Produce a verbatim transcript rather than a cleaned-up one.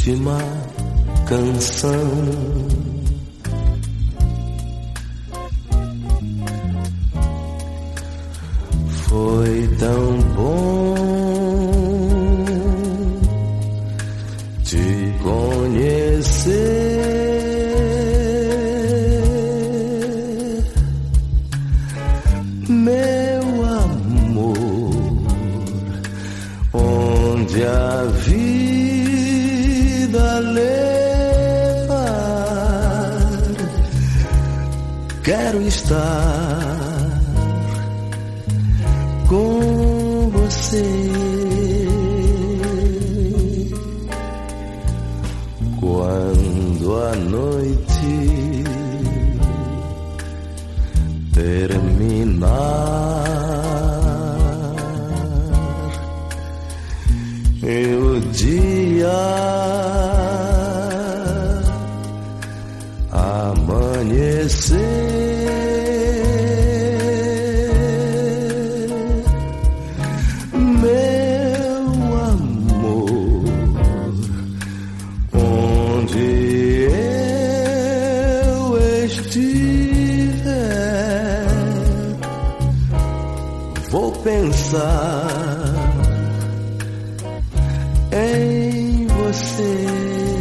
última canção. Foi tão bom te conhecer, meu amor, onde a vida levar, quero estar com você. Quando a noite terminar e o dia amanhecer, vou pensar em você.